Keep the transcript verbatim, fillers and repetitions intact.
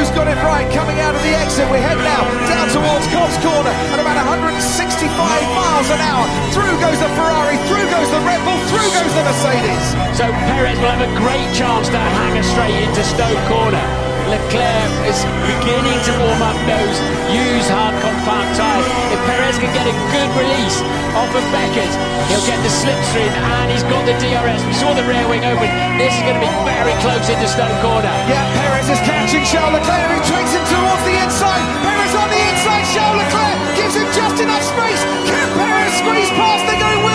has got it right coming out of the exit. We head now down towards Cobbs Corner at about one hundred sixty-five miles an hour. Through goes the Ferrari, through goes the Red Bull, through goes the Mercedes. So Perez will have a great chance to hang her straight into Stoke Corner. Leclerc is beginning to warm up those used hard compound tyres. If Perez can get a good release off of Beckett, he'll get the slipstream, and he's got the D R S. We saw the rear wing open. This is going to be very close into Stoke Corner. Yeah, Perez is catching Charles Leclerc. He takes him towards the inside. Perez on the inside. Charles Leclerc gives him just enough space. Can Perez squeeze past? They're going